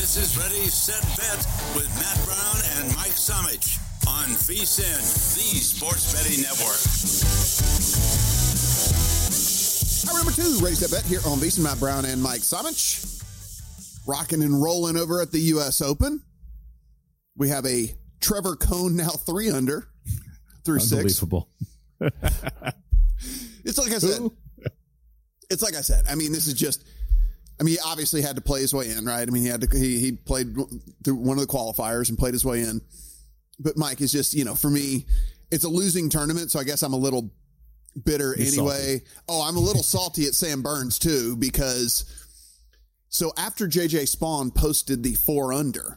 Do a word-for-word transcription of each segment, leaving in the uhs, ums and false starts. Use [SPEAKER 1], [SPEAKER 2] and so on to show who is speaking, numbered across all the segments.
[SPEAKER 1] This is Ready, Set, Bet with Matt Brown and Mike Somich on VSiN, the Sports Betting Network.
[SPEAKER 2] Hour number two, Ready, Set, Bet here on VSiN. Matt Brown and Mike Somich. Rocking and rolling over at the U S Open. We have a Trevor Cohn now three under through six.
[SPEAKER 3] Unbelievable.
[SPEAKER 2] It's like I said. Ooh. It's like I said. I mean, this is just. I mean, he obviously had to play his way in, right? I mean, he had to. He he played through one of the qualifiers and played his way in. But Mike is just, you know, for me, it's a losing tournament, so I guess I'm a little bitter You're anyway. Salty. Oh, I'm a little salty at Sam Burns too because. So after J J Spawn posted the four under,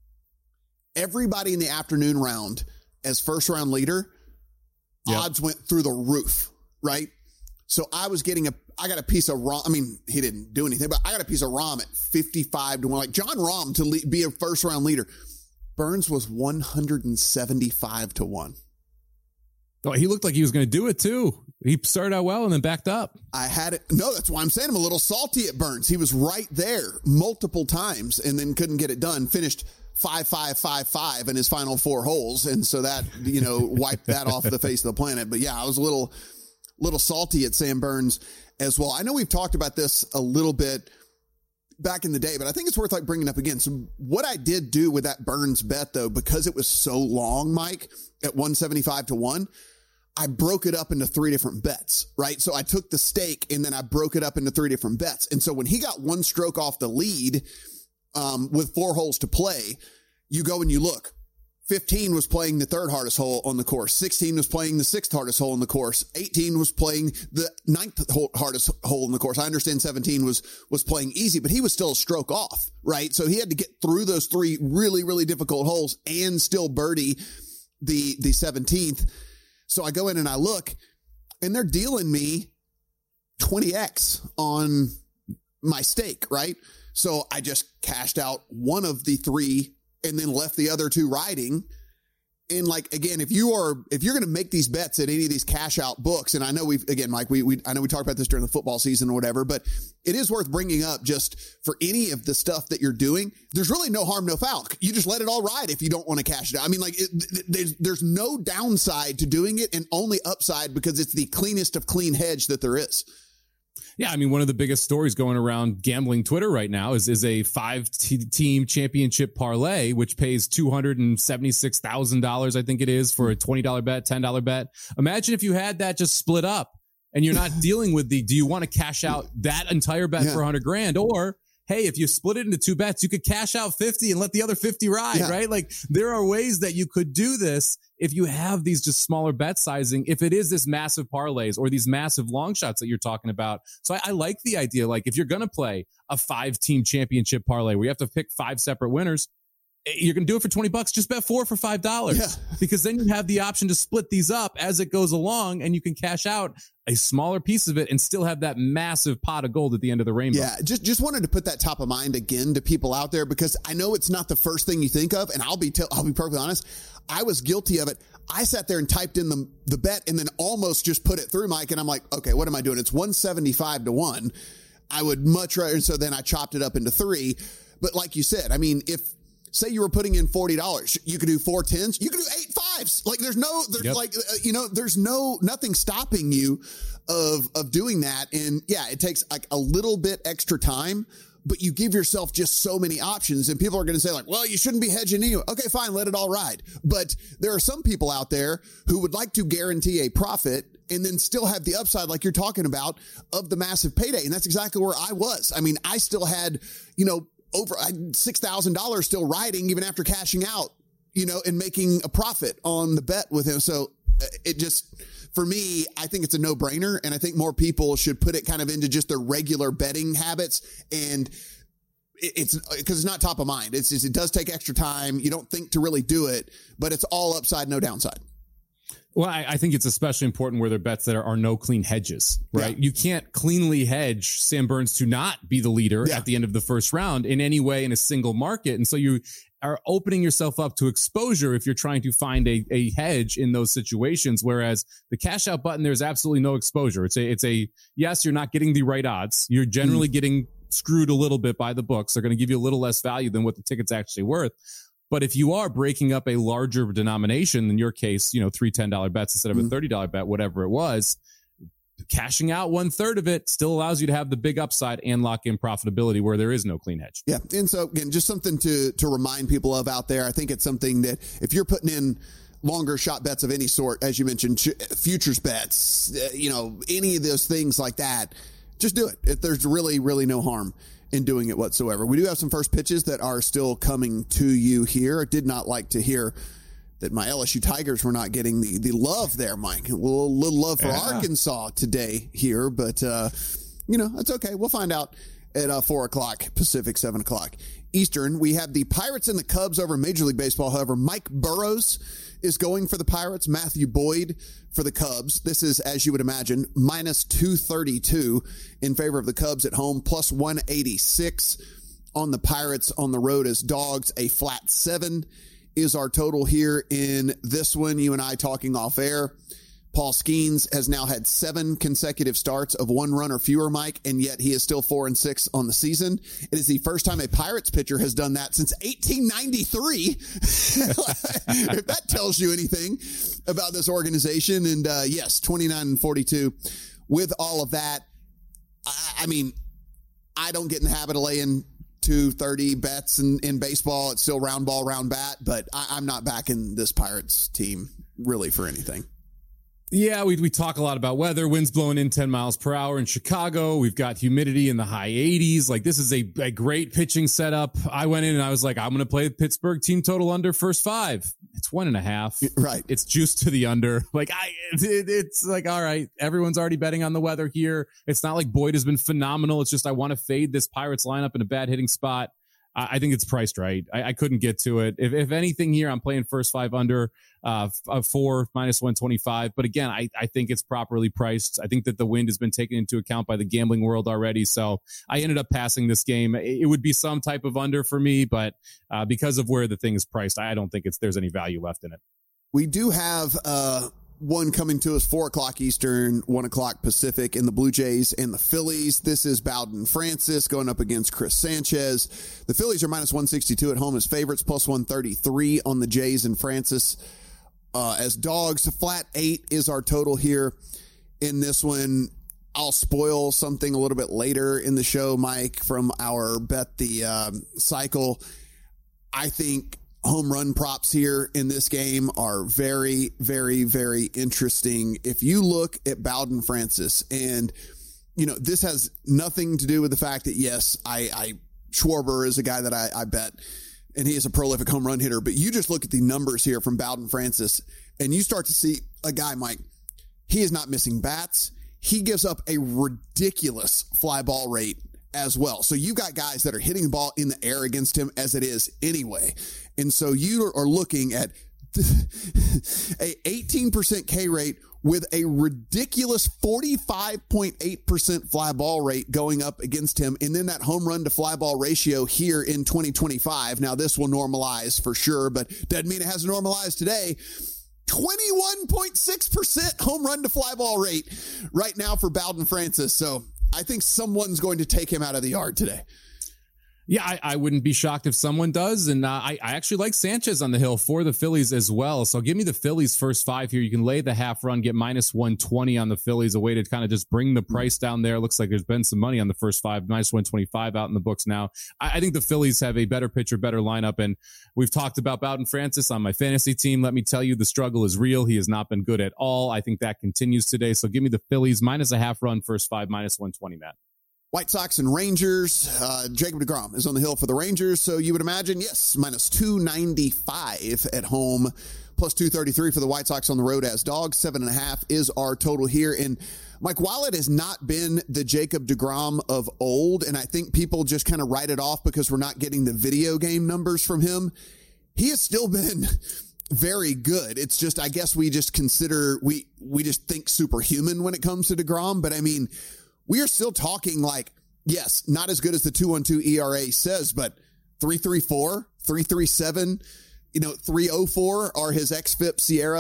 [SPEAKER 2] everybody in the afternoon round as first round leader, yep. odds went through the roof, right? So I was getting a, I got a piece of Rahm. I mean, he didn't do anything, but I got a piece of Rahm at fifty-five to one. Like John Rahm to le- be a first round leader. Burns was one hundred seventy-five to one.
[SPEAKER 3] Oh, he looked like he was going to do it too. He started out well and then backed up.
[SPEAKER 2] I had it. No, that's why I'm saying I'm a little salty at Burns. He was right there multiple times and then couldn't get it done. Finished five, five, five, five in his final four holes. And so that, you know, wiped that off the face of the planet. But yeah, I was a little, little salty at Sam Burns as well. I know we've talked about this a little bit back in the day, but I think it's worth like bringing up again. So what I did do with that Burns bet though, because it was so long, Mike, at one seventy-five to one, I broke it up into three different bets, right? So I took the stake and then I broke it up into three different bets. And so when he got one stroke off the lead um, with four holes to play, you go and you look. fifteen was playing the third hardest hole on the course. sixteen was playing the sixth hardest hole on the course. eighteen was playing the ninth hardest hole in the course. I understand seventeen was, was playing easy, but he was still a stroke off, right? So he had to get through those three really, really difficult holes and still birdie the, the seventeenth. So I go in and I look and they're dealing me twenty X on my stake, right? So I just cashed out one of the three and then left the other two riding. And like, again, if you are, if you're going to make these bets at any of these cash out books, and I know we've, again, Mike, we, we, I know we talked about this during the football season or whatever, but it is worth bringing up just for any of the stuff that you're doing. There's really no harm, no foul. You just let it all ride if you don't want to cash it out. I mean, like it, there's, there's no downside to doing it and only upside because it's the cleanest of clean hedge that there is.
[SPEAKER 3] Yeah, I mean, one of the biggest stories going around gambling Twitter right now is, is a five-team championship parlay, which pays two hundred seventy-six thousand dollars, I think it is, for a twenty dollars bet, ten dollars bet. Imagine if you had that just split up and you're not dealing with the, do you want to cash out that entire bet yeah. for one hundred grand? Or, hey, if you split it into two bets, you could cash out fifty and let the other fifty ride, yeah. right? Like, there are ways that you could do this if you have these just smaller bet sizing, if it is this massive parlays or these massive long shots that you're talking about. So I, I like the idea, like if you're going to play a five team championship parlay where you have to pick five separate winners, you're going to do it for twenty bucks. Just bet four for five dollars yeah. because then you have the option to split these up as it goes along and you can cash out a smaller piece of it and still have that massive pot of gold at the end of the rainbow.
[SPEAKER 2] Yeah. Just, just wanted to put that top of mind again to people out there because I know it's not the first thing you think of. And I'll be, t- I'll be perfectly honest. I was guilty of it. I sat there and typed in the, the bet and then almost just put it through, Mike. And I'm like, okay, what am I doing? It's one seventy-five to one. I would much rather. And so then I chopped it up into three. But like you said, I mean, if say you were putting in forty dollars, you could do four tens, you could do eight fives. Like there's no, there's yep. like, uh, you know, there's no, nothing stopping you of, of doing that. And yeah, it takes like a little bit extra time, but you give yourself just so many options and people are going to say like, well, you shouldn't be hedging anyway. Okay, fine. Let it all ride. But there are some people out there who would like to guarantee a profit and then still have the upside like you're talking about of the massive payday. And that's exactly where I was. I mean, I still had, you know, over six thousand dollars still riding even after cashing out, you know, and making a profit on the bet with him. So it just, for me, I think it's a no-brainer. And I think more people should put it kind of into just their regular betting habits. And it's because it's not top of mind. It's just, it does take extra time. You don't think to really do it, but it's all upside, no downside.
[SPEAKER 3] Well, I, I think it's especially important where there are bets that are, are no clean hedges, right? Yeah. You can't cleanly hedge Sam Burns to not be the leader yeah. at the end of the first round in any way in a single market. And so you are opening yourself up to exposure if you're trying to find a, a hedge in those situations. Whereas the cash out button, there's absolutely no exposure. It's a, it's a, yes, you're not getting the right odds. You're generally mm. getting screwed a little bit by the books. They're going to give you a little less value than what the ticket's actually worth. But if you are breaking up a larger denomination, in your case, you know, three ten dollar bets instead of a thirty dollar bet, whatever it was, cashing out one third of it still allows you to have the big upside and lock in profitability where there is no clean hedge.
[SPEAKER 2] Yeah. And so again, just something to, to remind people of out there. I think it's something that if you're putting in longer shot bets of any sort, as you mentioned, futures bets, uh, you know, any of those things like that, just do it. If there's really, really no harm in doing it whatsoever. We do have some first pitches that are still coming to you here. I did not like to hear that my L S U Tigers were not getting the, the love there, Mike. A little, little love for yeah. Arkansas today here, but, uh, you know, that's okay. We'll find out at uh, four o'clock Pacific, seven o'clock Eastern. We have the Pirates and the Cubs over Major League Baseball. However, Mike Burrows is going for the Pirates, Matthew Boyd for the Cubs. This is, as you would imagine, minus two thirty-two in favor of the Cubs at home, plus one eighty-six on the Pirates on the road as dogs. A flat seven is our total here in this one. You and I talking off air. Paul Skeens has now had seven consecutive starts of one run or fewer, Mike, and yet he is still four and six on the season. It is the first time a Pirates pitcher has done that since eighteen ninety-three. If that tells you anything about this organization. And uh, yes, twenty-nine and forty-two with all of that. I, I mean, I don't get in the habit of laying two thirty bets in, in baseball. It's still round ball, round bat, but I, I'm not backing this Pirates team really for anything.
[SPEAKER 3] Yeah, we we talk a lot about weather, winds blowing in ten miles per hour in Chicago. We've got humidity in the high eighties. Like, this is a, a great pitching setup. I went in and I was like, I'm going to play the Pittsburgh team total under first five. It's one and a half.
[SPEAKER 2] Right.
[SPEAKER 3] It's juiced to the under. Like, I, it, it's like, all right, everyone's already betting on the weather here. It's not like Boyd has been phenomenal. It's just, I want to fade this Pirates lineup in a bad hitting spot. I think it's priced right. I, I couldn't get to it. If, if anything here, I'm playing first five under, uh, four minus one twenty-five. But again, I, I think it's properly priced. I think that the wind has been taken into account by the gambling world already. So I ended up passing this game. It, it would be some type of under for me, but uh, because of where the thing is priced, I don't think it's there's any value left in it.
[SPEAKER 2] We do have uh, one coming to us, four o'clock Eastern, one o'clock Pacific, in the Blue Jays and the Phillies. This is Bowden Francis going up against Chris Sanchez. The Phillies are minus one sixty-two at home as favorites, plus one thirty-three on the Jays and Francis uh, as dogs. Flat eight is our total here in this one. I'll spoil something a little bit later in the show, Mike, from our Bet the um, Cycle. I think home run props here in this game are very, very, very interesting. If you look at Bowden Francis, and, you know, this has nothing to do with the fact that, yes, I, I Schwarber is a guy that I, I bet, and he is a prolific home run hitter, but you just look at the numbers here from Bowden Francis, and you start to see a guy, Mike, he is not missing bats. He gives up a ridiculous fly ball rate as well. So you've got guys that are hitting the ball in the air against him as it is anyway. And so you are looking at a eighteen percent K rate with a ridiculous forty-five point eight percent fly ball rate going up against him. And then that home run to fly ball ratio here in twenty twenty-five. Now this will normalize for sure, but doesn't mean it hasn't normalized today. twenty-one point six percent home run to fly ball rate right now for Bowden Francis. So I think someone's going to take him out of the yard today.
[SPEAKER 3] Yeah, I, I wouldn't be shocked if someone does. And uh, I, I actually like Sanchez on the hill for the Phillies as well. So give me the Phillies first five here. You can lay the half run, get minus one twenty on the Phillies, a way to kind of just bring the price down there. Looks like there's been some money on the first five, minus one twenty-five out in the books now. I, I think the Phillies have a better pitcher, better lineup. And we've talked about Bowden Francis on my fantasy team. Let me tell you, the struggle is real. He has not been good at all. I think that continues today. So give me the Phillies minus a half run, first five, minus one twenty, Matt.
[SPEAKER 2] White Sox and Rangers. Uh, Jacob deGrom is on the hill for the Rangers. So you would imagine, yes, minus two ninety-five at home, plus two thirty-three for the White Sox on the road as dogs. Seven and a half is our total here. And Mike, while it has not been the Jacob deGrom of old, and I think people just kind of write it off because we're not getting the video game numbers from him, he has still been very good. It's just, I guess we just consider, we, we just think superhuman when it comes to deGrom. But I mean, we are still talking like, yes, not as good as the two one two E R A says, but three thirty-four, three thirty-seven, you know, three oh four are his X F I P Sierra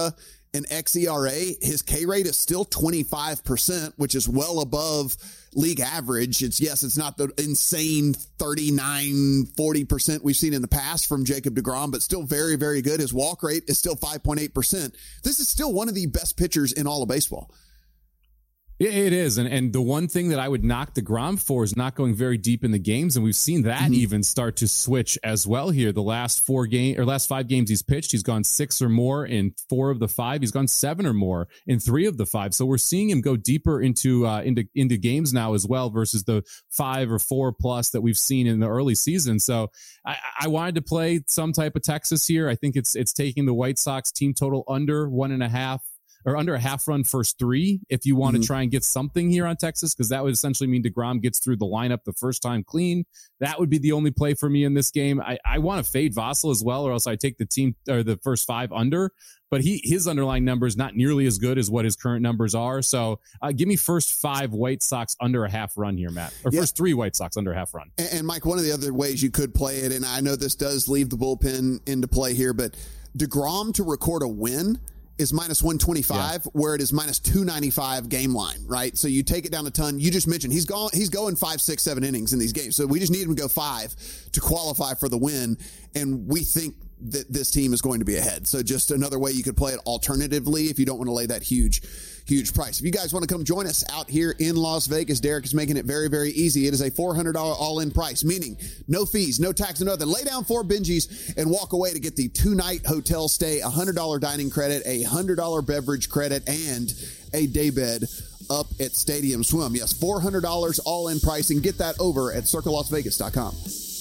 [SPEAKER 2] in X E R A, his K rate is still twenty-five percent, which is well above league average. It's yes, it's not the insane thirty-nine, forty percent we've seen in the past from Jacob deGrom, but still very, very good. His walk rate is still five point eight percent. This is still one of the best pitchers in all of baseball.
[SPEAKER 3] Yeah, it is. And and the one thing that I would knock DeGrom for is not going very deep in the games. And we've seen that mm-hmm. even start to switch as well here. The last four game or last five games he's pitched, he's gone six or more in four of the five. He's gone seven or more in three of the five. So we're seeing him go deeper into, uh, into, into games now as well versus the five or four plus that we've seen in the early season. So I, I wanted to play some type of Texas here. I think it's, it's taking the White Sox team total under one and a half. Or under a half run first three if you want mm-hmm. to try and get something here on Texas, because that would essentially mean DeGrom gets through the lineup the first time clean. That would be the only play for me in this game. I, I want to fade Vassell as well, or else I take the team or the first five under. But he his underlying number is not nearly as good as what his current numbers are. So uh, give me first five White Sox under a half run here, Matt. Or yeah. first three White Sox under a half run.
[SPEAKER 2] And, and Mike, one of the other ways you could play it, and I know this does leave the bullpen into play here, but DeGrom to record a win is minus one twenty-five, yeah. where it is minus two ninety-five game line, right? So you take it down a ton. You just mentioned he's gone, he's going five, six, seven innings in these games. So we just need him to go five to qualify for the win. And we think that this team is going to be ahead. So just another way you could play it alternatively if you don't want to lay that huge, huge price. If you guys want to come join us out here in Las Vegas, Derek is making it very, very easy. It is a four hundred dollars all-in price, meaning no fees, no tax, no nothing. Lay down four Benjis and walk away to get the two-night hotel stay, a one hundred dollars dining credit, a one hundred dollars beverage credit, and a day bed up at Stadium Swim. Yes, four hundred dollars all-in pricing. Get that over at circle las vegas dot com.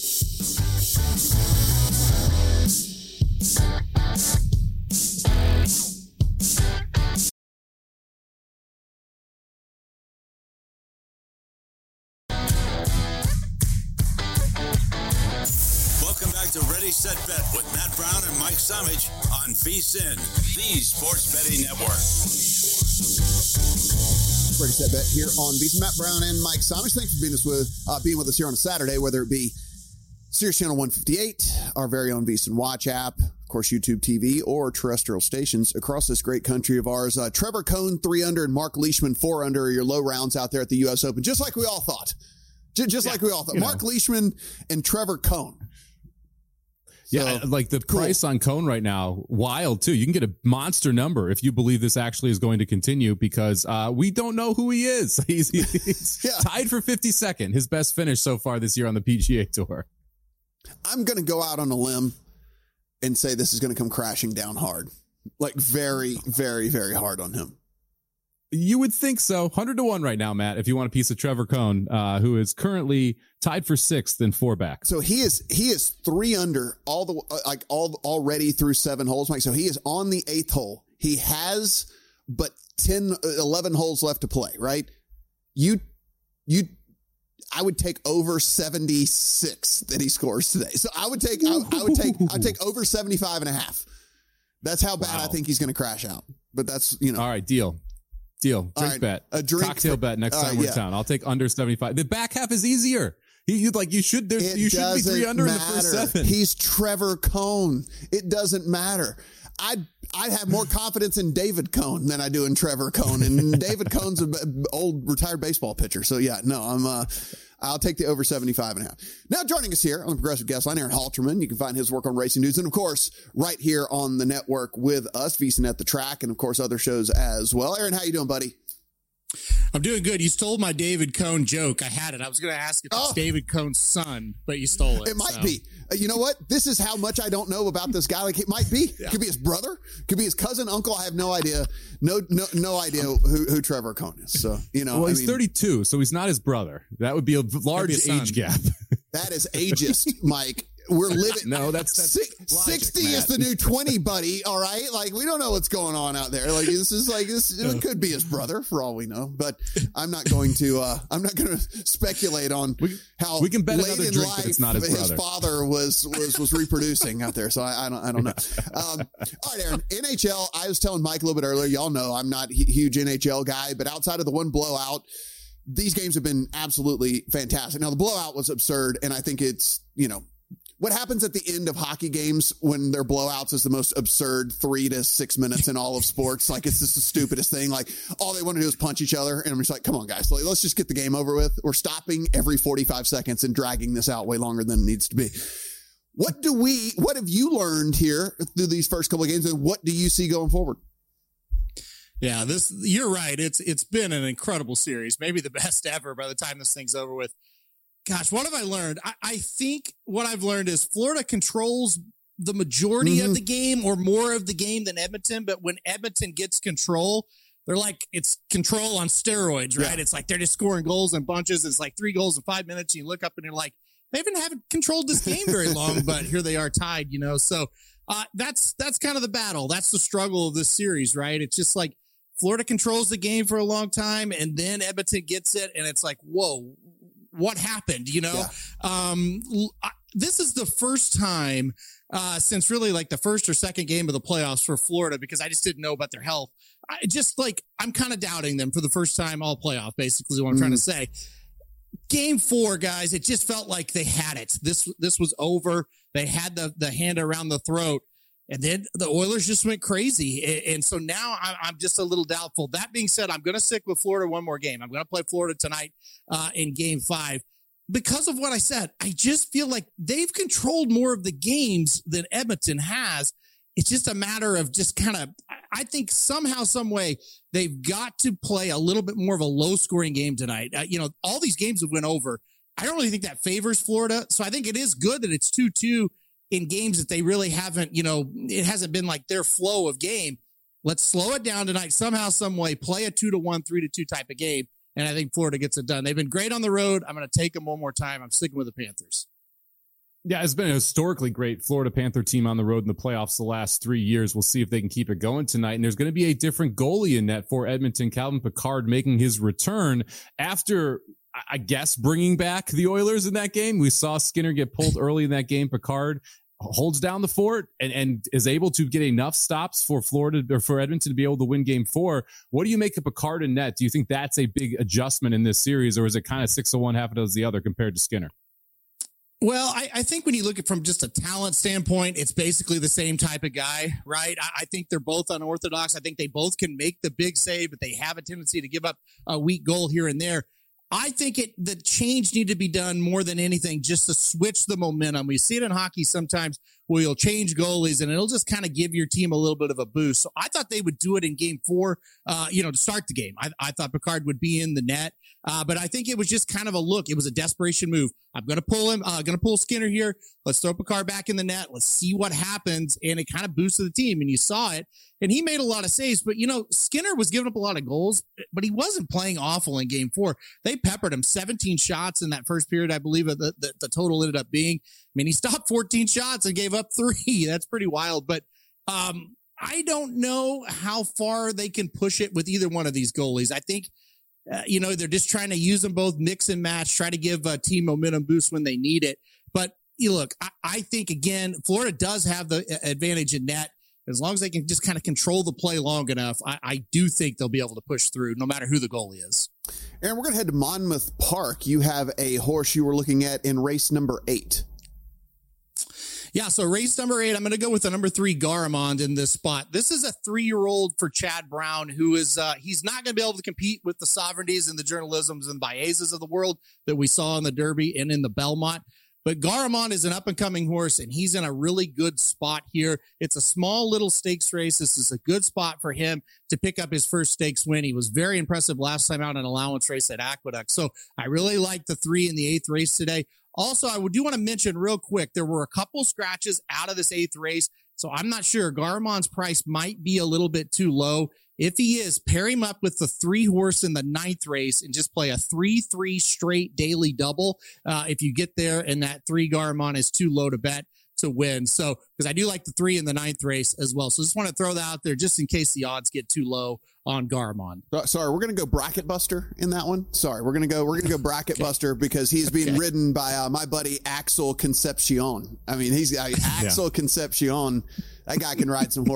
[SPEAKER 1] Ready, Set, Bet with Matt Brown and Mike Somich on VSiN, the Sports Betting Network.
[SPEAKER 2] Ready, Set, Bet here on VSiN. Matt Brown and Mike Somich. Thanks for being, us with, uh, being with us here on a Saturday, whether it be Sirius Channel one fifty-eight, our very own VSiN Watch app, of course, YouTube T V, or terrestrial stations across this great country of ours. Uh, Trevor Cohn, three under, and Mark Leishman, four under, are your low rounds out there at the U S Open, just like we all thought. Just, just yeah, like we all thought. Mark know. Leishman and Trevor Cohn. So,
[SPEAKER 3] yeah, like the cool. price on Cone right now, wild too. You can get a monster number if you believe this actually is going to continue, because uh, we don't know who he is. He's, he's yeah. tied for fifty-second, his best finish so far this year on the P G A Tour.
[SPEAKER 2] I'm going to go out on a limb and say this is going to come crashing down hard, like very, very, very hard on him.
[SPEAKER 3] You would think so. one hundred to one right now, Matt, if you want a piece of Trevor Cohn, uh, who is currently tied for sixth and four back.
[SPEAKER 2] So he is he is three under all the uh, like all already through seven holes, Mike. So he is on the eighth hole. He has but ten, eleven holes left to play, right? You you I would take over seventy-six that he scores today. So I would take I, I would take I would take over seventy-five and a half. That's how bad wow. I think he's going to crash out. But that's, you know.
[SPEAKER 3] All right, deal. Deal. Drink right, bet. A drink cocktail for, bet next time uh, we're yeah. in town. I'll take under seventy-five. The back half is easier. He like you should there, you should be three under matter. in the first seven.
[SPEAKER 2] He's Trevor Cohn. It doesn't matter. I I have more confidence in David Cone than I do in Trevor Cohn, and David Cohn's an old retired baseball pitcher. So yeah, no, I'm uh I'll take the over seventy-five and a half. Now joining us here on the Progressive Guest Line, Aaron Halterman. You can find his work on Racing News, and of course, right here on the network with us, VSiN at the Track, and of course other shows as well. Aaron, how you doing, buddy?
[SPEAKER 4] I'm doing good. You stole my David Cone joke. I had it. I was going to ask if it's oh. David Cone's son, but you stole it.
[SPEAKER 2] It might
[SPEAKER 4] so.
[SPEAKER 2] be. Uh, you know what? This is how much I don't know about this guy. Like, it might be. Yeah. Could be his brother. Could be his cousin, uncle. I have no idea. No, no, no idea who, who Trevor Cohn is. So, you know.
[SPEAKER 3] Well,
[SPEAKER 2] I
[SPEAKER 3] he's
[SPEAKER 2] mean,
[SPEAKER 3] thirty-two, so he's not his brother. That would be a large be age gap.
[SPEAKER 2] That is ageist, Mike. We're living.
[SPEAKER 3] No, that's, that's
[SPEAKER 2] Six,
[SPEAKER 3] logic,
[SPEAKER 2] sixty
[SPEAKER 3] Matt.
[SPEAKER 2] is the new twenty, buddy. All right, like we don't know what's going on out there. Like this is like this. It could be his brother for all we know. But I'm not going to. Uh, I'm not going to speculate on
[SPEAKER 3] we,
[SPEAKER 2] how
[SPEAKER 3] we can bet
[SPEAKER 2] late
[SPEAKER 3] another
[SPEAKER 2] in
[SPEAKER 3] drink
[SPEAKER 2] life
[SPEAKER 3] that it's not his,
[SPEAKER 2] his
[SPEAKER 3] brother.
[SPEAKER 2] father was was was reproducing out there. So I, I don't. I don't know. Um, all right, Aaron. N H L. I was telling Mike a little bit earlier. Y'all know I'm not a huge N H L guy, but outside of the one blowout, these games have been absolutely fantastic. Now the blowout was absurd, and I think it's you know. what happens at the end of hockey games when they're blowouts is the most absurd three to six minutes in all of sports. Like, it's just the stupidest thing. Like, all they want to do is punch each other. And I'm just like, come on, guys. Like, let's just get the game over with. We're stopping every forty-five seconds and dragging this out way longer than it needs to be. What do we, what have you learned here through these first couple of games, and what do you see going forward?
[SPEAKER 4] Yeah, this, you're right. It's, it's been an incredible series, maybe the best ever by the time this thing's over with. Gosh, what have I learned? I, I think what I've learned is Florida controls the majority mm-hmm. of the game, or more of the game than Edmonton. But when Edmonton gets control, they're like, it's control on steroids, right? Yeah. It's like they're just scoring goals in bunches. It's like three goals in five minutes. And you look up and you're like, they haven't, haven't controlled this game very long, but here they are tied, you know? So uh, that's, that's kind of the battle. That's the struggle of this series, right? It's just like Florida controls the game for a long time, and then Edmonton gets it. And it's like, whoa, what happened? You know, yeah. um, I, this is the first time uh, since really like the first or second game of the playoffs for Florida, because I just didn't know about their health. I just like, I'm kind of doubting them for the first time all playoff, basically is what I'm mm. trying to say. Game four, guys, it just felt like they had it. This, this was over. They had the, the hand around the throat, and then the Oilers just went crazy. And so now I'm just a little doubtful. That being said, I'm going to stick with Florida one more game. I'm going to play Florida tonight uh, in game five. Because of what I said, I just feel like they've controlled more of the games than Edmonton has. It's just a matter of just kind of, I think somehow, some way, they've got to play a little bit more of a low-scoring game tonight. Uh, you know, all these games have went over. I don't really think that favors Florida. So I think it is good that it's two two in games that they really haven't, you know, it hasn't been like their flow of game. Let's slow it down tonight somehow, some way, play a two to one, three to two type of game. And I think Florida gets it done. They've been great on the road. I'm going to take them one more time. I'm sticking with the Panthers.
[SPEAKER 3] Yeah, it's been a historically great Florida Panther team on the road in the playoffs the last three years. We'll see if they can keep it going tonight. And there's going to be a different goalie in net for Edmonton. Calvin Pickard making his return after, I guess, bringing back the Oilers in that game. We saw Skinner get pulled early in that game. Pickard holds down the fort and, and is able to get enough stops for Florida or for Edmonton to be able to win game four. What do you make of Pickard in net? Do you think that's a big adjustment in this series, or is it kind of six of one, half a dozen the other compared to Skinner?
[SPEAKER 4] Well, I, I think when you look at it from just a talent standpoint, it's basically the same type of guy, right? I, I think they're both unorthodox. I think they both can make the big save, but they have a tendency to give up a weak goal here and there. I think it the change need to be done more than anything just to switch the momentum. We see it in hockey sometimes where you'll change goalies and it'll just kind of give your team a little bit of a boost. So I thought they would do it in game four, uh, you know, to start the game. I, I thought Pickard would be in the net, uh, but I think it was just kind of a look. It was a desperation move. I'm going to pull him, uh, going to pull Skinner here. Let's throw Pickard back in the net. Let's see what happens. And it kind of boosted the team, and you saw it. And he made a lot of saves, but, you know, Skinner was giving up a lot of goals, but he wasn't playing awful in game four. They peppered him seventeen shots in that first period. I believe the, the, the total ended up being, I mean, he stopped fourteen shots and gave up three. That's pretty wild. But um, I don't know how far they can push it with either one of these goalies. I think, uh, you know, they're just trying to use them both, mix and match, try to give a team momentum boost when they need it. But you look, I, I think, again, Florida does have the advantage in net. As long as they can just kind of control the play long enough, I, I do think they'll be able to push through no matter who the goalie is.
[SPEAKER 2] Aaron, we're going to head to Monmouth Park. You have a horse you were looking at in race number eight.
[SPEAKER 4] Yeah, so race number eight, I'm going to go with the number three Garamond in this spot. This is a three-year-old for Chad Brown, who is, uh, he's not going to be able to compete with the Sovereignties and the Journalisms and Baezas of the world that we saw in the Derby and in the Belmont. But Garamond is an up-and-coming horse, and he's in a really good spot here. It's a small little stakes race. This is a good spot for him to pick up his first stakes win. He was very impressive last time out in an allowance race at Aqueduct. So I really like the three in the eighth race today. Also, I do want to mention real quick, there were a couple scratches out of this eighth race, so I'm not sure. Garamond's price might be a little bit too low. If he is, pair him up with the three horse in the ninth race and just play a three three straight daily double. Uh, if you get there and that three Garamond is too low to bet to win. So, because I do like the three in the ninth race as well. So just want to throw that out there just in case the odds get too low on Garamond.
[SPEAKER 2] Sorry, we're going to go bracket buster in that one. Sorry, we're going to go, we're going to go bracket okay. buster because he's being okay. ridden by uh, my buddy Axel Concepcion. I mean, he's uh, Axel yeah. Concepcion. That guy can ride some horses.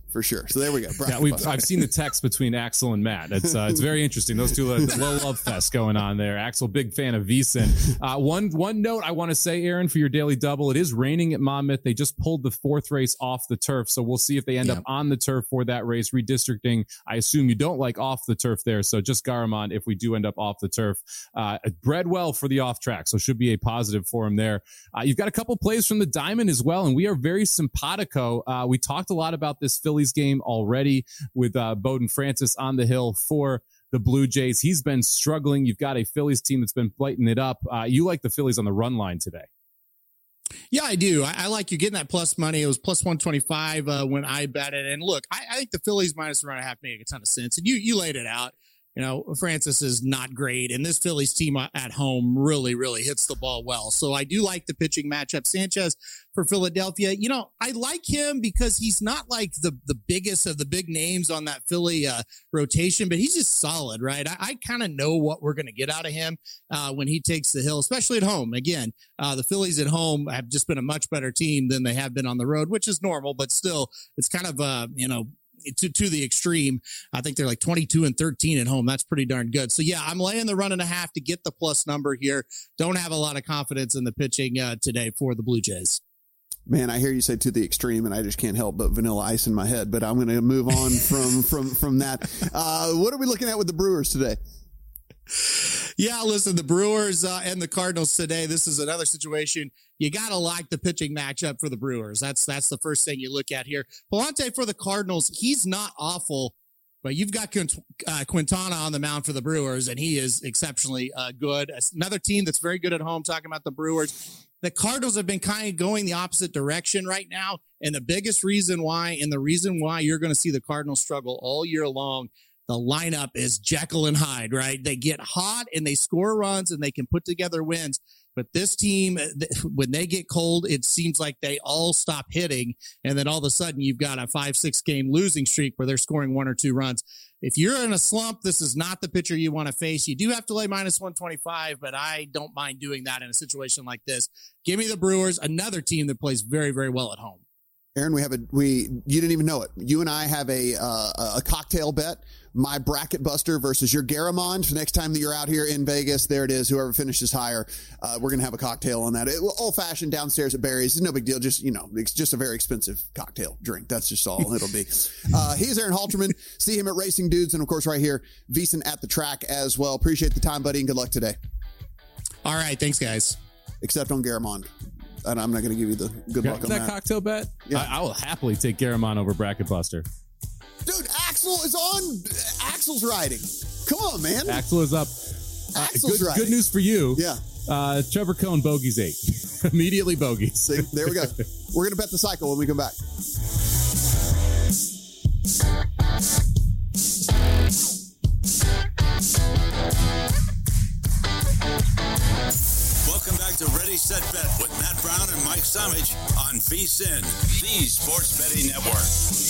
[SPEAKER 2] for sure. So there we go.
[SPEAKER 3] Yeah, we've, I've seen the text between Axel and Matt. It's uh, it's very interesting. Those two, uh, the low love fest going on there. Axel, big fan of VSiN. Uh, one one note I want to say, Aaron, for your daily double, it is raining at Monmouth. They just pulled the fourth race off the turf, so we'll see if they end yeah. up on the turf for that race. Redistricting, I assume you don't like off the turf there, so just Garamond if we do end up off the turf. Uh, bred well for the off track, so should be a positive for him there. Uh, you've got a couple plays from the Diamond as well, and we are very simpatico. Uh, we talked a lot about this Phillies game already with uh, Bowden Francis on the hill for the Blue Jays. He's been struggling. You've got a Phillies team that's been lighting it up. Uh, you like the Phillies on the run line today.
[SPEAKER 4] Yeah, I do. I, I like you getting that plus money. It was plus one twenty-five uh, when I bet it. And look, I, I think the Phillies minus one and a half make a ton of sense. And you, you laid it out. You know, Francis is not great, and this Phillies team at home really, really hits the ball well. So I do like the pitching matchup. Sanchez for Philadelphia, you know, I like him because he's not like the, the biggest of the big names on that Philly uh, rotation, but he's just solid, right? I, I kind of know what we're going to get out of him uh, when he takes the hill, especially at home. Again, uh, the Phillies at home have just been a much better team than they have been on the road, which is normal, but still, it's kind of, uh, you know, To, to the extreme. I think they're like twenty-two and thirteen at home. That's pretty darn good. So yeah, I'm laying the run and a half to get the plus number here. Don't have a lot of confidence in the pitching uh, today for the Blue Jays.
[SPEAKER 2] Man, I hear you say to the extreme, and I just can't help but Vanilla Ice in my head. But I'm going to move on from from from that. Uh, what are we looking at with the Brewers today?
[SPEAKER 4] Yeah, listen, the Brewers uh, and the Cardinals today, this is another situation. You got to like the pitching matchup for the Brewers. That's that's the first thing you look at here. Palante for the Cardinals, he's not awful, but you've got Quint- uh, Quintana on the mound for the Brewers, and he is exceptionally uh, good. Another team that's very good at home, talking about the Brewers. The Cardinals have been kind of going the opposite direction right now, and the biggest reason why, and the reason why you're going to see the Cardinals struggle all year long, the lineup is Jekyll and Hyde, right? They get hot and they score runs and they can put together wins. But this team, when they get cold, it seems like they all stop hitting. And then all of a sudden you've got a five, six game losing streak where they're scoring one or two runs. If you're in a slump, this is not the pitcher you want to face. You do have to lay minus one twenty-five, but I don't mind doing that in a situation like this. Give me the Brewers, another team that plays very, very well at home.
[SPEAKER 2] Aaron, we have a, we, you didn't even know it. You and I have a, uh, a cocktail bet, my bracket buster versus your Garamond. Next time that you're out here in Vegas, there it is. Whoever finishes higher, uh, we're going to have a cocktail on that. It, old fashioned downstairs at Barry's. It's no big deal. Just, you know, it's just a very expensive cocktail drink. That's just all it'll be. Uh, he's Aaron Halterman. See him at Racing Dudes. And of course, right here, VSiN at the track as well. Appreciate the time, buddy. And good luck today.
[SPEAKER 4] All right. Thanks, guys.
[SPEAKER 2] Except on Garamond. And I'm not going to give you the good luck on
[SPEAKER 3] that.
[SPEAKER 2] that
[SPEAKER 3] cocktail bet?
[SPEAKER 2] Yeah.
[SPEAKER 3] I, I will happily take Garamond over Bracket Buster.
[SPEAKER 2] Dude, Axel is on. Axel's riding. Come on, man.
[SPEAKER 3] Axel is up. Uh,
[SPEAKER 2] Axel's
[SPEAKER 3] good,
[SPEAKER 2] riding.
[SPEAKER 3] Good news for you.
[SPEAKER 2] Yeah.
[SPEAKER 3] Uh, Trevor Cohn, bogeys eight. Immediately bogeys.
[SPEAKER 2] See, there we go. We're going to bet the cycle when we come back.
[SPEAKER 1] Welcome back to Ready, Set, Bet with Matt Brown and Mike Samich on VSiN, the Sports Betting Network.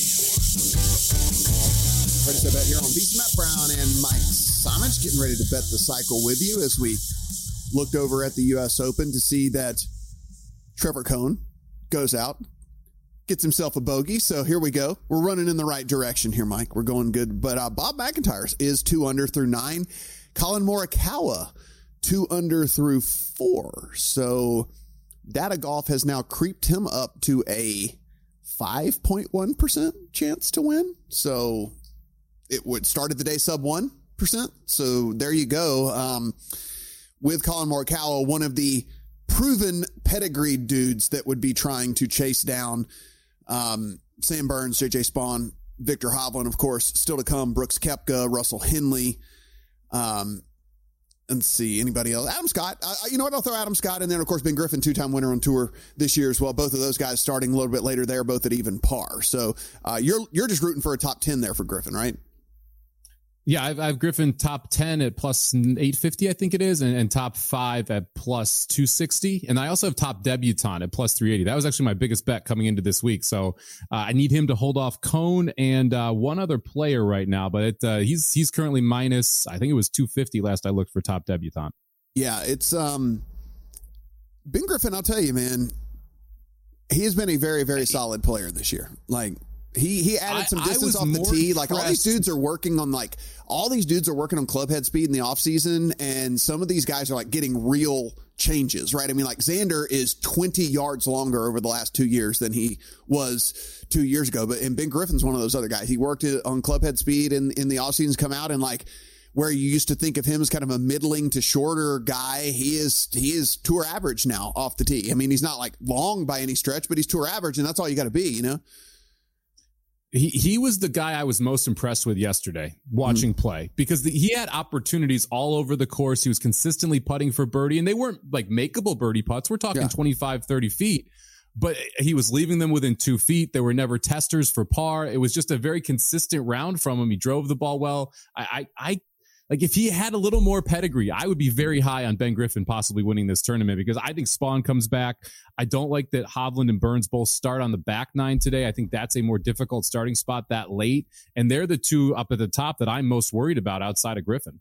[SPEAKER 2] Ready, Set, Bet here on VSiN. Matt Brown and Mike Samich getting ready to bet the cycle with you as we looked over at the U S Open to see that Trevor Cohn goes out, gets himself a bogey. So here we go. We're running in the right direction here, Mike. We're going good. But uh, Bob McIntyre's is two under through nine. Colin Morikawa, two under through four. So Data Golf has now creeped him up to a five point one percent chance to win. So it would started the day sub one percent. So there you go. Um, with Colin Morikawa, one of the proven pedigreed dudes that would be trying to chase down um, Sam Burns, J J Spawn, Victor Hovland, of course, still to come, Brooks Koepka, Russell Henley, um, and see anybody else. Adam Scott. Uh, you know what? I'll throw Adam Scott in there. And of course, Ben Griffin, two-time winner on tour this year as well. Both of those guys starting a little bit later. They're both at even par. So uh, you're you're just rooting for a top ten there for Griffin, right?
[SPEAKER 3] Yeah, I've, I've Griffin top ten at plus eight fifty, I think it is, and, and top five at plus two sixty. And I also have top debutant at plus three eighty. That was actually my biggest bet coming into this week. So uh, I need him to hold off Cohn and uh, one other player right now, but it, uh, he's he's currently minus, I think it was two fifty last I looked for top debutant.
[SPEAKER 2] Yeah, it's um, Ben Griffin, I'll tell you, man, he has been a very, very solid player this year. Like, He he added some
[SPEAKER 3] I,
[SPEAKER 2] distance
[SPEAKER 3] I
[SPEAKER 2] off the tee. Like all these
[SPEAKER 3] impressed.
[SPEAKER 2] dudes are working on like all these dudes are working on club head speed in the offseason, and some of these guys are like getting real changes, right? I mean, like Xander is twenty yards longer over the last two years than he was two years ago. But and Ben Griffin's one of those other guys. He worked it on club head speed in, in the offseasons, come out and like where you used to think of him as kind of a middling to shorter guy, he is he is tour average now off the tee. I mean, he's not like long by any stretch, but he's tour average, and that's all you got to be, you know?
[SPEAKER 3] He he was the guy I was most impressed with yesterday watching mm-hmm. play because the, he had opportunities all over the course. He was consistently putting for birdie, and they weren't like makeable birdie putts. We're talking yeah. twenty-five, thirty feet, but he was leaving them within two feet. There were never testers for par. It was just a very consistent round from him. He drove the ball well. I, I, I like if he had a little more pedigree, I would be very high on Ben Griffin possibly winning this tournament because I think Spawn comes back. I don't like that Hovland and Burns both start on the back nine today. I think that's a more difficult starting spot that late. And they're the two up at the top that I'm most worried about outside of Griffin.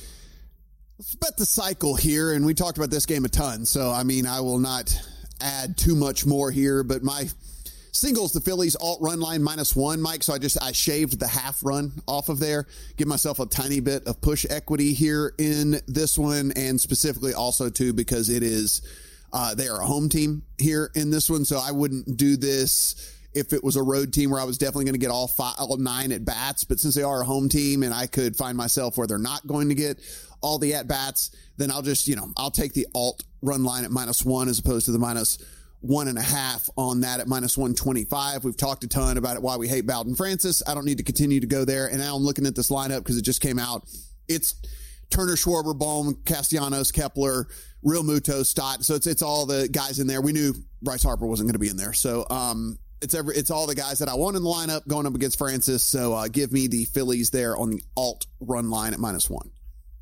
[SPEAKER 2] Let's bet the cycle here. And we talked about this game a ton. So, I mean, I will not add too much more here, but my singles, the Phillies alt run line minus one, Mike. So I just, I shaved the half run off of there, give myself a tiny bit of push equity here in this one. And specifically also too, because it is, uh, they are a home team here in this one. So I wouldn't do this if it was a road team where I was definitely going to get all five, all nine at bats. But since they are a home team and I could find myself where they're not going to get all the at bats, then I'll just, you know, I'll take the alt run line at minus one as opposed to the minus one and a half on that at minus one twenty-five. We've talked a ton about it, why we hate Bowden Francis. I don't need to continue to go there. And now I'm looking at this lineup because it just came out. It's Turner, Schwarber, Bohm, Castellanos, Kepler, Real Muto, Stott. So it's it's all the guys in there. We knew Bryce Harper wasn't going to be in there. So um, it's every it's all the guys that I want in the lineup going up against Francis. So uh, give me the Phillies there on the alt run line at minus one.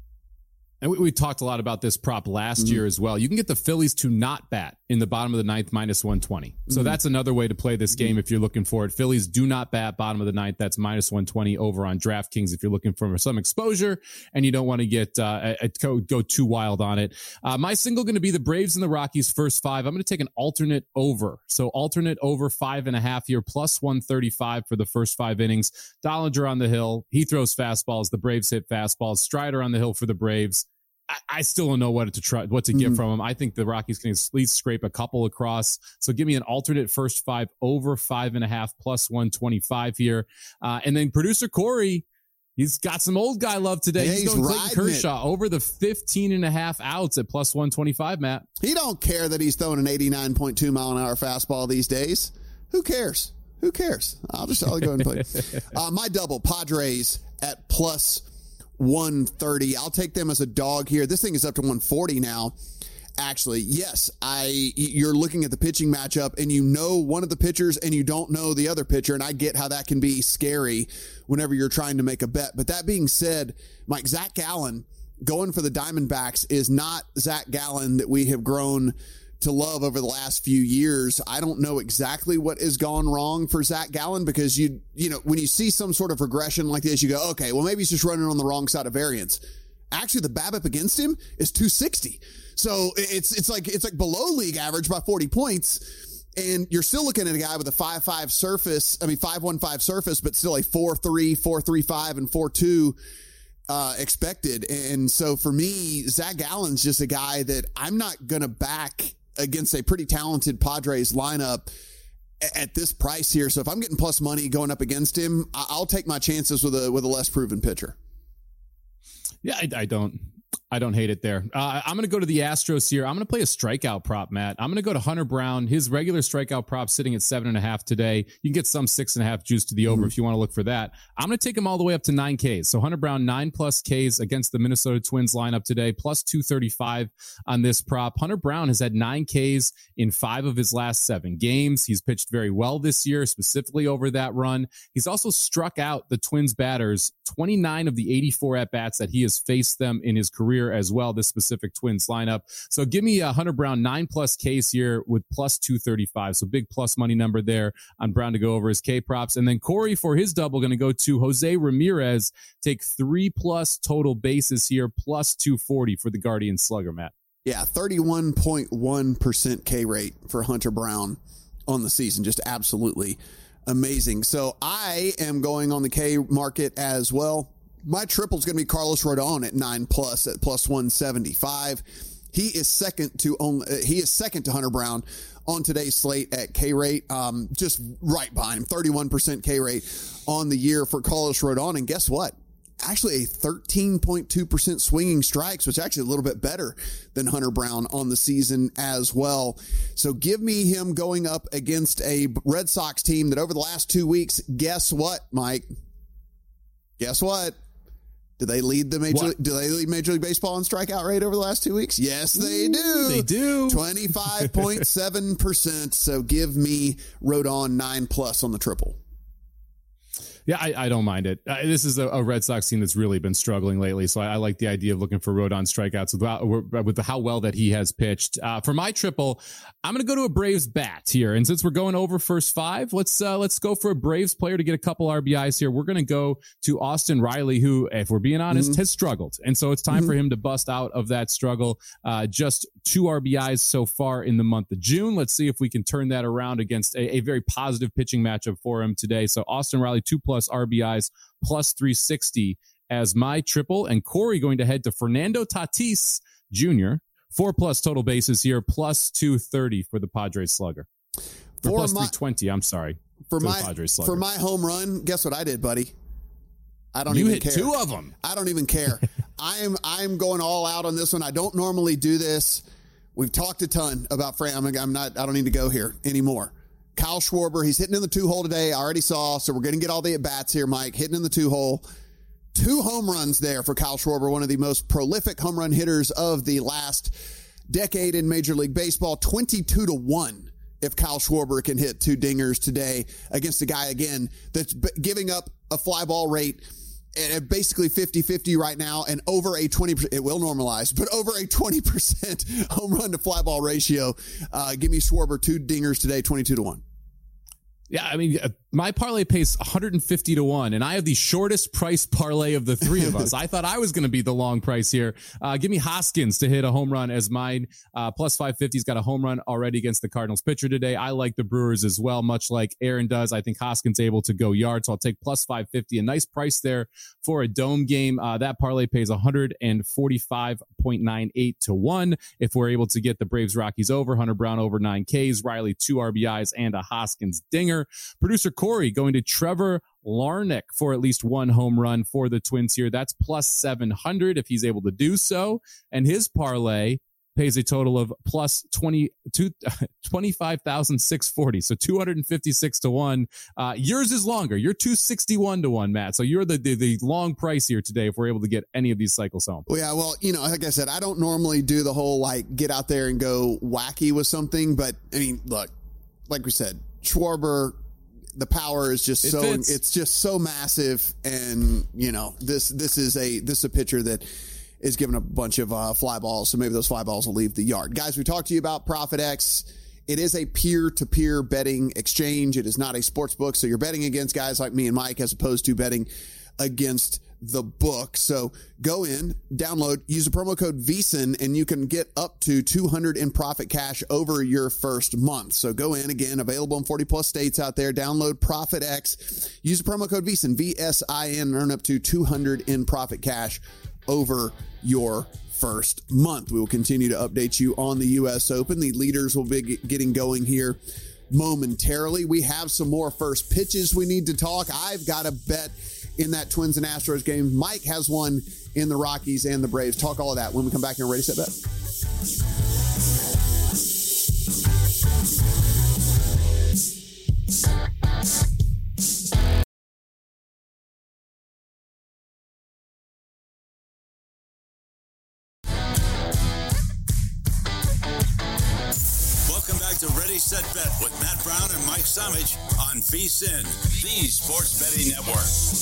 [SPEAKER 3] And we, we talked a lot about this prop last mm-hmm. year as well. You can get the Phillies to not bat in the bottom of the ninth, minus one twenty. So mm-hmm. that's another way to play this game if you're looking for it. Phillies do not bat bottom of the ninth. That's minus one twenty over on DraftKings if you're looking for some exposure and you don't want to get uh, a, go, go too wild on it. Uh, my single going to be the Braves and the Rockies first five. I'm going to take an alternate over. So alternate over five and a half here, plus one thirty-five for the first five innings. Dollinger on the hill. He throws fastballs. The Braves hit fastballs. Strider on the hill for the Braves. I still don't know what to try, what to get mm-hmm. from him. I think the Rockies can at least scrape a couple across. So give me an alternate first five over five and a half plus one twenty-five here. Uh, and then producer Corey, he's got some old guy love today.
[SPEAKER 2] Yeah,
[SPEAKER 3] he's,
[SPEAKER 2] he's
[SPEAKER 3] going Clayton Kershaw
[SPEAKER 2] it.
[SPEAKER 3] over the fifteen and a half outs at plus one twenty-five, Matt.
[SPEAKER 2] He don't care that he's throwing an eighty-nine point two mile an hour fastball these days. Who cares? Who cares? I'll just I'll go ahead and play. uh, my double Padres at plus one thirty. I'll take them as a dog here. This thing is up to one forty now. Actually, yes, I you're looking at the pitching matchup and you know one of the pitchers and you don't know the other pitcher, and I get how that can be scary whenever you're trying to make a bet. But that being said, Mike, Zach Gallen going for the Diamondbacks is not Zach Gallen that we have grown to love over the last few years. I don't know exactly what has gone wrong for Zach Gallen because you, you know, when you see some sort of regression like this, you go, okay, well, maybe he's just running on the wrong side of variance. Actually, the BABIP against him is two sixty. So it's, it's like, it's like below league average by forty points. And you're still looking at a guy with a five five surface. I mean, five one five surface, but still a four three, four three five, and four two uh, expected. And so for me, Zach Gallen's just a guy that I'm not going to back against a pretty talented Padres lineup at this price here. So if I'm getting plus money going up against him, I'll take my chances with a with a less proven pitcher.
[SPEAKER 3] Yeah, I, I don't. I don't hate it there. Uh, I'm going to go to the Astros here. I'm going to play a strikeout prop, Matt. I'm going to go to Hunter Brown. His regular strikeout prop sitting at seven and a half today. You can get some six and a half juice to the over mm-hmm. if you want to look for that. I'm going to take him all the way up to nine Ks. So Hunter Brown, nine plus Ks against the Minnesota Twins lineup today, plus two thirty-five on this prop. Hunter Brown has had nine Ks in five of his last seven games. He's pitched very well this year, specifically over that run. He's also struck out the Twins batters twenty-nine of the eighty-four at-bats that he has faced them in his career as well, this specific Twins lineup. So give me a Hunter Brown nine plus Ks here with plus two thirty-five. So big plus money number there on Brown to go over his K props. And then Corey for his double going to go to Jose Ramirez, take three plus total bases here, plus two forty for the Guardian slugger, Matt.
[SPEAKER 2] Yeah, thirty-one point one percent K rate for Hunter Brown on the season. Just absolutely Amazing. So I am going on the K market as well. My triple is going to be Carlos Rodon at nine plus at plus one seventy-five. He is second to only, he is second to Hunter Brown on today's slate at K rate. Um, just right behind him, thirty-one percent K rate on the year for Carlos Rodon. And guess what? Actually a thirteen point two percent swinging strikes, which is actually a little bit better than Hunter Brown on the season as well. So give me him going up against a Red Sox team that over the last two weeks, guess what, Mike? Guess what? Do they lead the major?
[SPEAKER 3] What?
[SPEAKER 2] Do they lead Major League Baseball in strikeout rate over the last two weeks? Yes, they do.
[SPEAKER 3] They do.
[SPEAKER 2] twenty-five point seven percent. So give me Rodon nine plus on the triple.
[SPEAKER 3] Yeah, I, I don't mind it. Uh, this is a, a Red Sox team that's really been struggling lately, so I, I like the idea of looking for Rodon strikeouts with, with the, how well that he has pitched. Uh, for my triple, I'm going to go to a Braves bat here, and since we're going over first five, let's uh, let's go for a Braves player to get a couple R B Is here. We're going to go to Austin Riley, who, if we're being honest, mm-hmm. has struggled, and so it's time mm-hmm. for him to bust out of that struggle. Uh, just two R B Is so far in the month of June. Let's see if we can turn that around against a, a very positive pitching matchup for him today. So Austin Riley, two plus R B Is, plus three sixty as my triple, and Corey going to head to Fernando Tatis Junior, four plus total bases here, plus two thirty for the Padres slugger. For plus my, three twenty, I'm sorry.
[SPEAKER 2] For,
[SPEAKER 3] for
[SPEAKER 2] my
[SPEAKER 3] Padres slugger.
[SPEAKER 2] For my home run, guess what I did, buddy? I don't
[SPEAKER 3] you
[SPEAKER 2] even
[SPEAKER 3] hit
[SPEAKER 2] care.
[SPEAKER 3] two of them.
[SPEAKER 2] I don't even care. I'm I'm going all out on this one. I don't normally do this. We've talked a ton about Fran. I'm, I'm not. I don't need to go here anymore. Kyle Schwarber, he's hitting in the two hole today. I already saw, so we're going to get all the at-bats here, Mike. Hitting in the two hole. Two home runs there for Kyle Schwarber, one of the most prolific home run hitters of the last decade in Major League Baseball. twenty-two to one if Kyle Schwarber can hit two dingers today against a guy, again, that's giving up a fly ball rate at basically fifty-fifty right now, and over a twenty percent, it will normalize, but over a twenty percent home run to fly ball ratio. Uh, give me Schwarber, two dingers today, twenty-two to one.
[SPEAKER 3] Yeah, I mean, my parlay pays one hundred fifty to one, and I have the shortest price parlay of the three of us. I thought I was going to be the long price here. Uh, give me Hoskins to hit a home run as mine. Uh, plus five fifty. He's got a home run already against the Cardinals pitcher today. I like the Brewers as well, much like Aaron does. I think Hoskins able to go yard, so I'll take plus five fifty. A nice price there for a dome game. Uh, that parlay pays one hundred forty-five point nine eight to one. If we're able to get the Braves Rockies over, Hunter Brown over nine Ks, Riley two R B Is, and a Hoskins dinger. Producer Corey going to Trevor Larnach for at least one home run for the Twins here. That's plus seven hundred if he's able to do so. And his parlay pays a total of plus twenty-five thousand six hundred forty. So two hundred fifty-six to one. Uh, yours is longer. You're two sixty-one to one, Matt. So you're the, the, the long price here today if we're able to get any of these cycles home.
[SPEAKER 2] Well, yeah, well, you know, like I said, I don't normally do the whole, like, get out there and go wacky with something. But, I mean, look, like we said, Schwarber, the power is just
[SPEAKER 3] it
[SPEAKER 2] so
[SPEAKER 3] fits.
[SPEAKER 2] It's just so massive, and you know this this is a this is a pitcher that is given a bunch of uh, fly balls, so maybe those fly balls will leave the yard. Guys, we talked to you about ProfitX. It is a peer-to-peer betting exchange. It is not a sports book, so you're betting against guys like me and Mike as opposed to betting against the book. So go in, download, use the promo code VEASAN, and you can get up to two hundred in profit cash over your first month. So go in, again, available in forty plus states out there. Download ProfitX, use the promo code VEASAN, V S I N, and earn up to two hundred in profit cash over your first month. We will continue to update you on the U S Open. The leaders will be getting going here momentarily. We have some more first pitches we need to talk. I've got a bet in that Twins and Astros game. Mike has one in the Rockies and the Braves. Talk all of that when we come back here on Ready, Set, Bet.
[SPEAKER 1] Welcome back to Ready, Set, Bet with Matt Brown and Mike Samich on VSiN, the Sports Betting Network.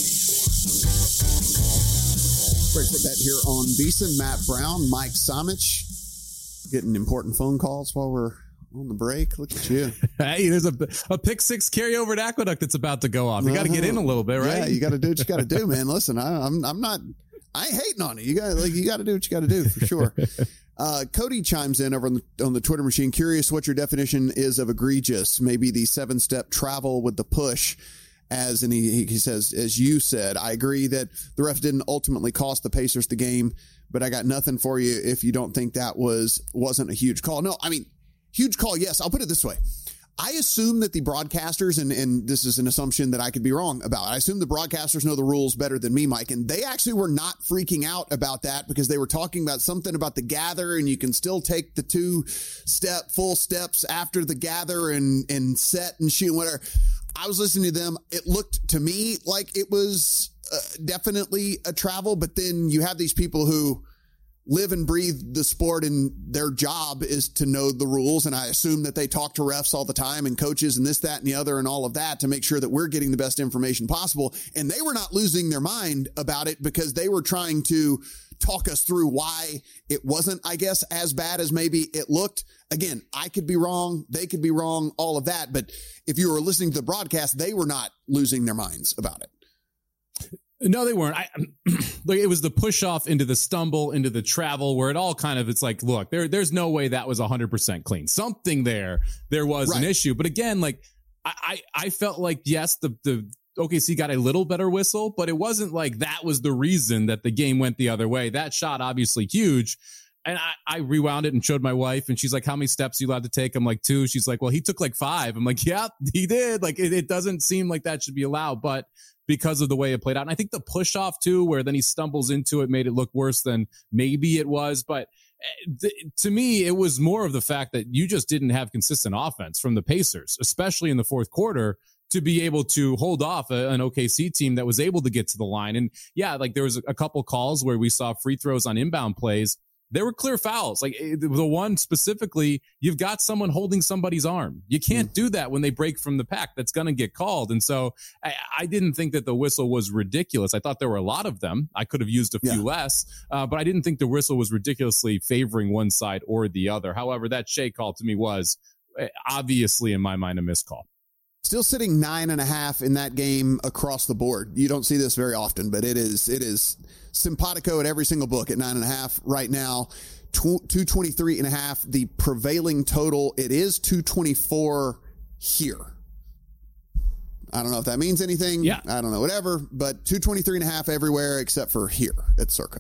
[SPEAKER 2] Ready, Set, Bet here on VSiN. Matt Brown, Mike Samich, getting important phone calls while we're on the break. Look at you.
[SPEAKER 3] Hey, there's a, a pick six carryover at Aqueduct that's about to go off. You got to get in a little bit, right?
[SPEAKER 2] Yeah, you got to do what you got to do, man. Listen, I, I'm I'm not. I ain't hating on it. You got like you got to do what you got to do for sure. Uh, Cody chimes in over on the, on the Twitter machine. Curious what your definition is of egregious. Maybe the seven step travel with the push. As and he, he says, as you said, I agree that the ref didn't ultimately cost the Pacers the game, but I got nothing for you if you don't think that was wasn't a huge call. No, I mean, huge call. Yes, I'll put it this way. I assume that the broadcasters, and, and this is an assumption that I could be wrong about, I assume the broadcasters know the rules better than me, Mike, and they actually were not freaking out about that because they were talking about something about the gather, and you can still take the two step, full steps after the gather and, and set and shoot and whatever. I was listening to them. It looked to me like it was uh, definitely a travel, but then you have these people who live and breathe the sport and their job is to know the rules. And I assume that they talk to refs all the time and coaches and this, that, and the other and all of that to make sure that we're getting the best information possible. And they were not losing their mind about it because they were trying to talk us through why it wasn't, I guess, as bad as maybe it looked. Again, I could be wrong. They could be wrong, all of that. But if you were listening to the broadcast, they were not losing their minds about it.
[SPEAKER 3] No, they weren't. I, like it was the push off into the stumble, into the travel where it all kind of, it's like, look, there, there's no way that was one hundred percent clean. Something there, there was right. an issue. But again, like I, I, I felt like, yes, the, the, O K C got a little better whistle, but it wasn't like that was the reason that the game went the other way. That shot, obviously huge. And I, I rewound it and showed my wife, and she's like, how many steps are you allowed to take? I'm like, two. She's like, well, he took like five. I'm like, yeah, he did. Like, it, it doesn't seem like that should be allowed, but because of the way it played out. And I think the push off too, where then he stumbles into it, made it look worse than maybe it was. But th- to me, it was more of the fact that you just didn't have consistent offense from the Pacers, especially in the fourth quarter, to be able to hold off a, an O K C team that was able to get to the line. And yeah, like there was a couple calls where we saw free throws on inbound plays. There were clear fouls. Like the one specifically, you've got someone holding somebody's arm. You can't do that when they break from the pack. That's going to get called. And so I, I didn't think that the whistle was ridiculous. I thought there were a lot of them. I could have used a few yeah. less, uh, but I didn't think the whistle was ridiculously favoring one side or the other. However, that Shea call to me was obviously in my mind a missed call.
[SPEAKER 2] Still sitting nine and a half in that game across the board. You don't see this very often, but it is it is simpatico at every single book at nine and a half right now. two twenty-three and a half, the prevailing total. It is two twenty-four here. I don't know if that means anything.
[SPEAKER 3] Yeah.
[SPEAKER 2] I don't know, whatever, but two twenty-three and a half everywhere except for here at Circa.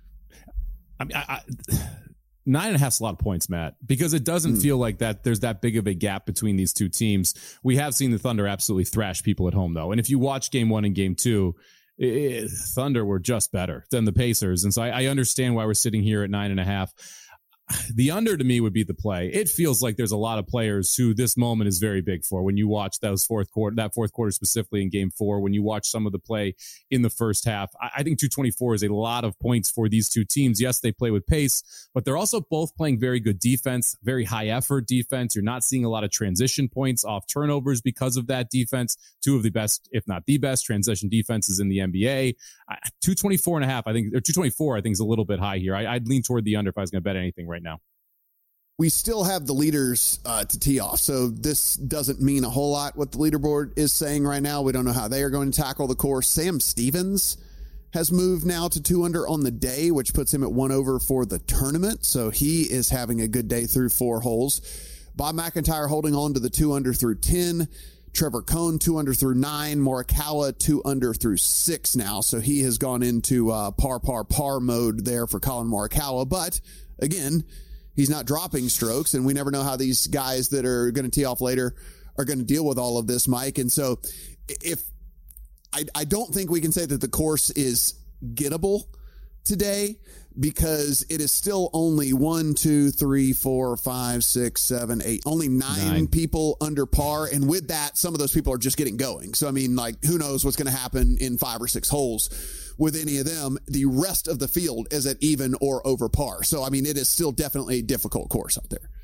[SPEAKER 3] I mean, I, I Nine and a half is a lot of points, Matt, because it doesn't mm. feel like that there's that big of a gap between these two teams. We have seen the Thunder absolutely thrash people at home, though. And if you watch game one and game two, it, Thunder were just better than the Pacers. And so I, I understand why we're sitting here at nine and a half. The under to me would be the play. It feels like there's a lot of players who this moment is very big for. When you watch those fourth quarter, that fourth quarter specifically in game four, when you watch some of the play in the first half, I, I think two twenty-four is a lot of points for these two teams. Yes, they play with pace, but they're also both playing very good defense, very high effort defense. You're not seeing a lot of transition points off turnovers because of that defense. Two of the best, if not the best, transition defenses in the N B A. I, two twenty-four and a half, I think, or two twenty-four, I think is a little bit high here. I, I'd lean toward the under if I was going to bet anything right now.
[SPEAKER 2] We still have the leaders uh, to tee off, so this doesn't mean a whole lot what the leaderboard is saying right now. We don't know how they are going to tackle the course. Sam Stevens has moved now to two under on the day, which puts him at one over for the tournament, so he is having a good day through four holes. Bob McIntyre holding on to the two under through ten. Trevor Cohn, two under through nine. Morikawa, two under through six now, so he has gone into uh, par, par, par mode there for Colin Morikawa, but again, he's not dropping strokes, and we never know how these guys that are going to tee off later are going to deal with all of this, Mike. And so if I, I don't think we can say that the course is gettable today because it is still only one, two, three, four, five, six, seven, eight, only nine, nine people under par. And with that, some of those people are just getting going. So, I mean, like, who knows what's going to happen in five or six holes with any of them. The rest of the field is at even or over par. So, I mean, it is still definitely a difficult course out there.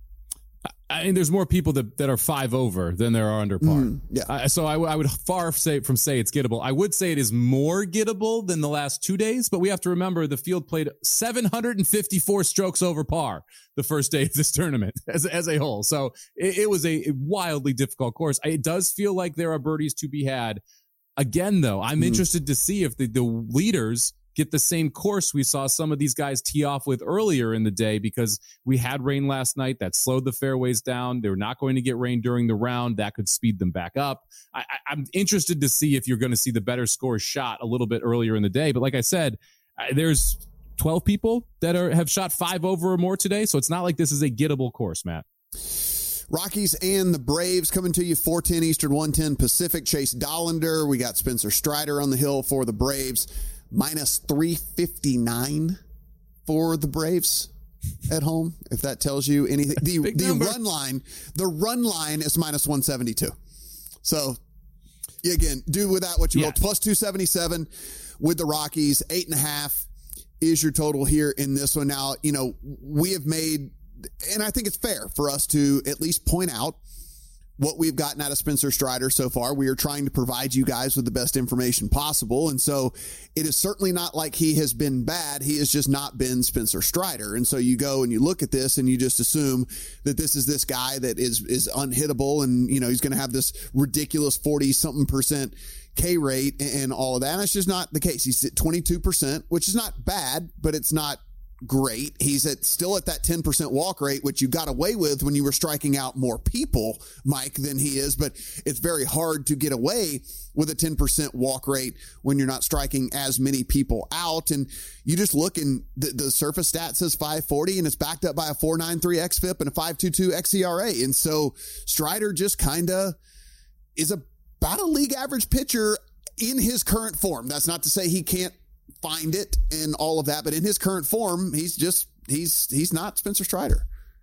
[SPEAKER 3] I mean, there's more people that, that are five over than there are under par.
[SPEAKER 2] Mm, yeah.
[SPEAKER 3] Uh, so I, w- I would far say from say it's gettable. I would say it is more gettable than the last two days, but we have to remember the field played seven hundred fifty-four strokes over par the first day of this tournament as, as a whole. So it, it was a wildly difficult course. It does feel like there are birdies to be had. Again, though, I'm mm. interested to see if the, the leaders get the same course we saw some of these guys tee off with earlier in the day, because we had rain last night that slowed the fairways down. They're not going to get rain during the round. That could speed them back up. I, I, I'm interested to see if you're going to see the better score shot a little bit earlier in the day. But like I said, I, there's twelve people that are have shot five over or more today. So it's not like this is a gettable course, Matt.
[SPEAKER 2] Rockies and the Braves coming to you, four ten Eastern, one ten Pacific. Chase Dollander. We got Spencer Strider on the hill for the Braves. Minus three fifty-nine for the Braves at home, if that tells you anything. The, the run line, the run line is minus one seventy-two. So, again, do with that what you yeah. will. Plus two seventy-seven with the Rockies. Eight and a half is your total here in this one. Now, you know, we have made, and I think it's fair for us to at least point out what we've gotten out of Spencer Strider so far. We are trying to provide you guys with the best information possible. And so it is certainly not like he has been bad. He has just not been Spencer Strider. And so you go and you look at this and you just assume that this is this guy that is, is unhittable. And, you know, he's going to have this ridiculous forty something percent K rate and all of that. And that's just not the case. He's at twenty-two percent, which is not bad, but it's not great. He's at still at that ten percent walk rate, which you got away with when you were striking out more people, Mike, than he is. But it's very hard to get away with a ten percent walk rate when you're not striking as many people out. And you just look, and the, the surface stat says five forty, and it's backed up by a four ninety-three X F I P and a five twenty-two X E R A. And so Strider just kind of is about a league average pitcher in his current form. That's not to say he can't find it and all of that, but in his current form, he's just, he's, he's not Spencer Strider.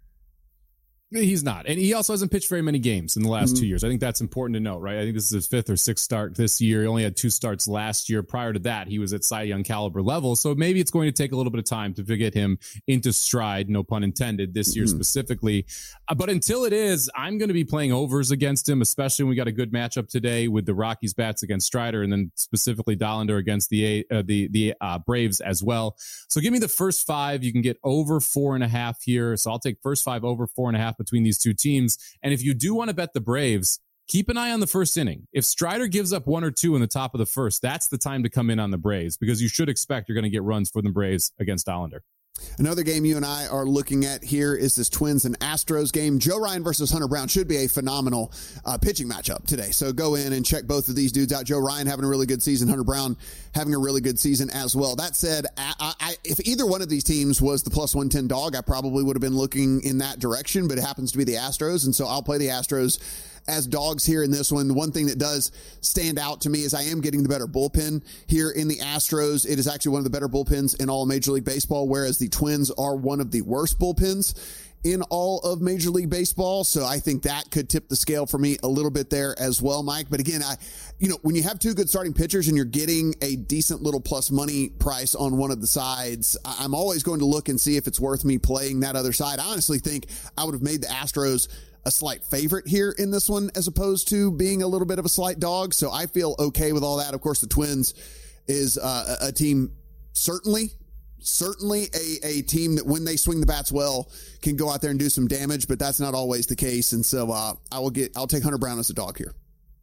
[SPEAKER 3] He's not. And he also hasn't pitched very many games in the last mm-hmm. two years. I think that's important to note, right? I think this is his fifth or sixth start this year. He only had two starts last year. Prior to that, he was at Cy Young caliber level. So maybe it's going to take a little bit of time to get him into stride, no pun intended, this year mm-hmm. specifically. Uh, but until it is, I'm going to be playing overs against him, especially when we got a good matchup today with the Rockies bats against Strider, and then specifically Dollander against the uh, the the uh, Braves as well. So give me the first five. You can get over four and a half here. So I'll take first five over four and a half between these two teams. And if you do want to bet the Braves, keep an eye on the first inning. If Strider gives up one or two in the top of the first, that's the time to come in on the Braves, because you should expect you're going to get runs for the Braves against Dollander.
[SPEAKER 2] Another game you and I are looking at here is this Twins and Astros game. Joe Ryan versus Hunter Brown should be a phenomenal uh, pitching matchup today. So go in and check both of these dudes out. Joe Ryan having a really good season. Hunter Brown having a really good season as well. That said, I, I, if either one of these teams was the plus one ten dog, I probably would have been looking in that direction, but it happens to be the Astros. And so I'll play the Astros as dogs here in this one. The one thing that does stand out to me is I am getting the better bullpen here in the Astros. It is actually one of the better bullpens in all of Major League Baseball, whereas the Twins are one of the worst bullpens in all of Major League Baseball. So I think that could tip the scale for me a little bit there as well, Mike. But again, I, you know, when you have two good starting pitchers and you're getting a decent little plus money price on one of the sides, I'm always going to look and see if it's worth me playing that other side. I honestly think I would have made the Astros a slight favorite here in this one, as opposed to being a little bit of a slight dog. So I feel okay with all that. Of course, the Twins is uh, a team, certainly, certainly a, a team that when they swing the bats well can go out there and do some damage, but that's not always the case. And so uh, I will get, I'll take Hunter Brown as a dog here.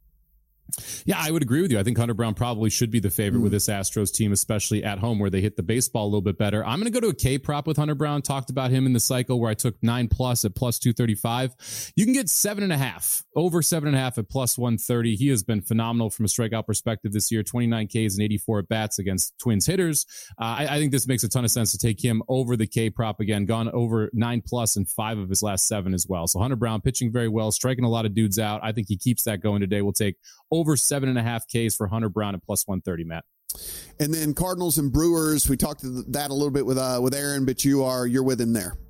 [SPEAKER 3] Yeah, I would agree with you. I think Hunter Brown probably should be the favorite mm. with this Astros team, especially at home where they hit the baseball a little bit better. I'm going to go to a K prop with Hunter Brown. Talked about him in the cycle where I took nine plus at plus two thirty-five. You can get seven and a half, over seven and a half at plus one thirty. He has been phenomenal from a strikeout perspective this year, twenty-nine Ks and eighty-four at bats against Twins hitters. Uh, I, I think this makes a ton of sense to take him over the K prop again, gone over nine plus in five of his last seven as well. So Hunter Brown pitching very well, striking a lot of dudes out. I think he keeps that going today. We'll take over seven and a half Ks for Hunter Brown at plus one thirty, Matt.
[SPEAKER 2] And then Cardinals and Brewers, we talked that a little bit with uh, with Aaron, but you are you're with him there.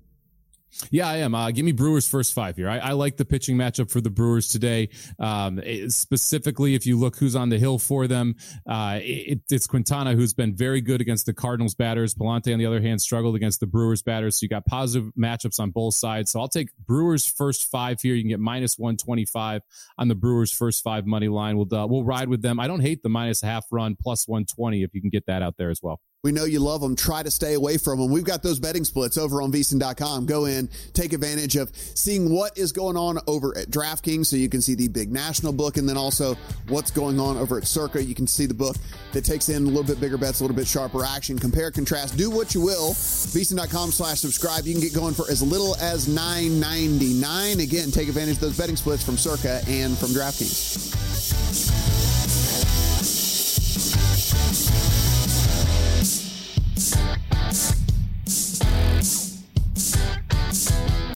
[SPEAKER 3] Yeah, I am. Uh, give me Brewers first five here. I, I like the pitching matchup for the Brewers today. Um, it, specifically, if you look who's on the hill for them, uh, it, it's Quintana, who's been very good against the Cardinals batters. Palante, on the other hand, struggled against the Brewers batters. So you got positive matchups on both sides. So I'll take Brewers first five here. You can get minus one twenty-five on the Brewers first five money line. We'll uh, we'll ride with them. I don't hate the minus half run plus one twenty if you can get that out there as well.
[SPEAKER 2] We know you love them. Try to stay away from them. We've got those betting splits over on V S I N dot com. Go in, take advantage of seeing what is going on over at DraftKings so you can see the big national book, and then also what's going on over at Circa. You can see the book that takes in a little bit bigger bets, a little bit sharper action. Compare, contrast, do what you will. V S I N dot com slash subscribe. You can get going for as little as nine ninety-nine. Again, take advantage of those betting splits from Circa and from DraftKings.